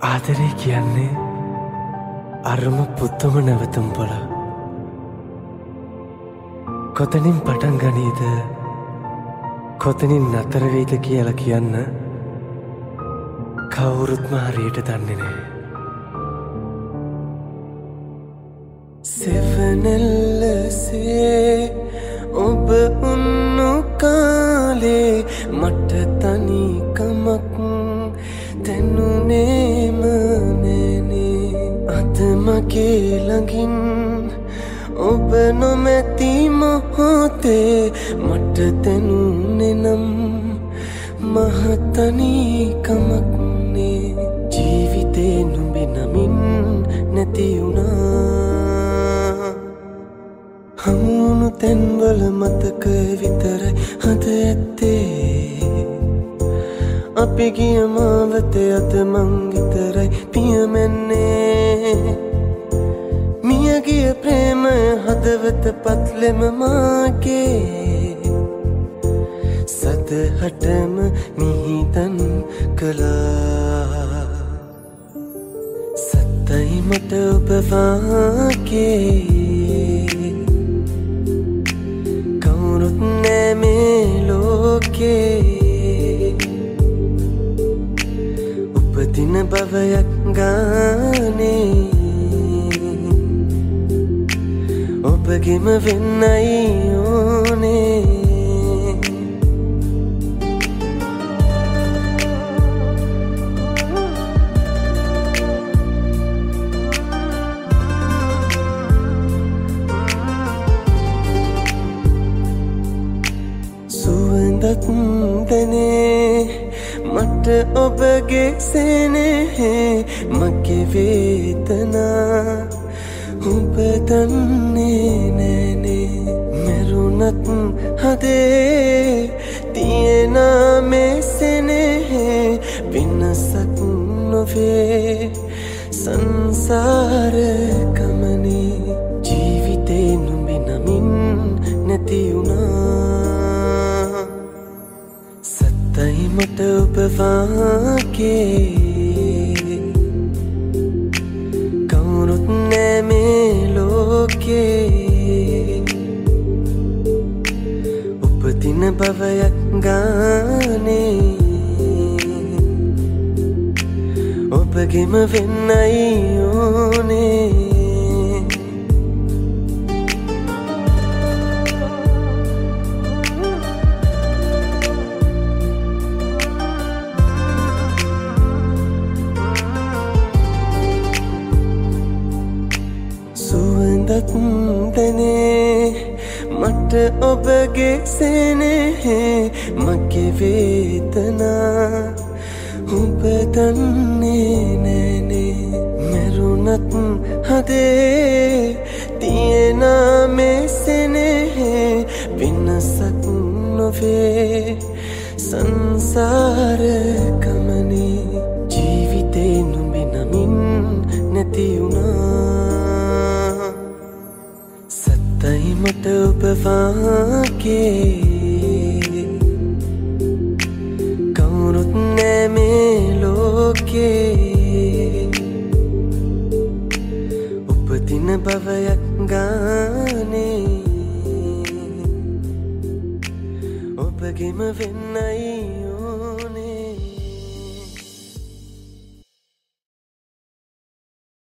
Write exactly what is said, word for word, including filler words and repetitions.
ආදරේ කියන්නේ අරුම පුත්තම නැවතුම් පොළ. කොතනින් පටන් ගනීද කොතනින් නතර වෙයිද කියලා කියන්න කවුරුත්ම හරියට දන්නේ නැහැ. සෙවනැල්ලසේ ඔබ උන්නු කාලේ මට තනිකමක් දැනුනේම නෑනේ. අද මගේ ළඟින් ඔබ නොමැති මොහොතේ මට දැනුනේ නම් මහතනිකමක් නේ. ජීවිතේ නුඹේ නමින් නැති වුණා. හමුණු තැන්වල මතක විතරයි හද ඇත්තේ. අපි ගිය මාවතේ අද මං විතරයි පියමැන්නේ. මියගිය ප්‍රේමය හදවත පත්ලෙම මාගේ සදහටම මිහිතන් කළා. සත්තයි මට ඔබ වාගේ කවුරුත් නෑ මේ ලෝකේ. උපදින භවයක් ගානේ ඔබගෙම වෙන්නයි ඕනේ. සුවඳත් දැනේ මට ඔබගේ සෙනෙහේ මගේ වේදනා ඔබ දන්නේ නෑනේ. මැරුණත් හදේ තියෙන මේ සෙනෙහේ වෙනසක් නොවේ සංසාර ගමනේ. ජීවිතේ නුඹේ නමින් නැති වුණා. සත්තයි මට ඔබ වාගේ කවුරුත් නෑ මේ ලෝකේ. උපදින භවයක් ගානේ ඔබගෙම වෙන්නයි ඕනේ. සුවඳත් දැනේ මට ඔබගේ සෙනෙහේ මගේ වේදනා ඔබ දන්නේ නෑනේ. මැරුණත් හදේ තියෙන මේ සෙනෙහේ වෙනසක් නොවේ සංසාර ගමනේ. ජීවිතේ නුඹේ නමින් නැති වුණා. සත්තයි මට ඔබ වාගේ කවුරුත් නෑ මේ ලෝකේ. උපදින භවයක් ගානේ ඔබගෙම වෙන්නයි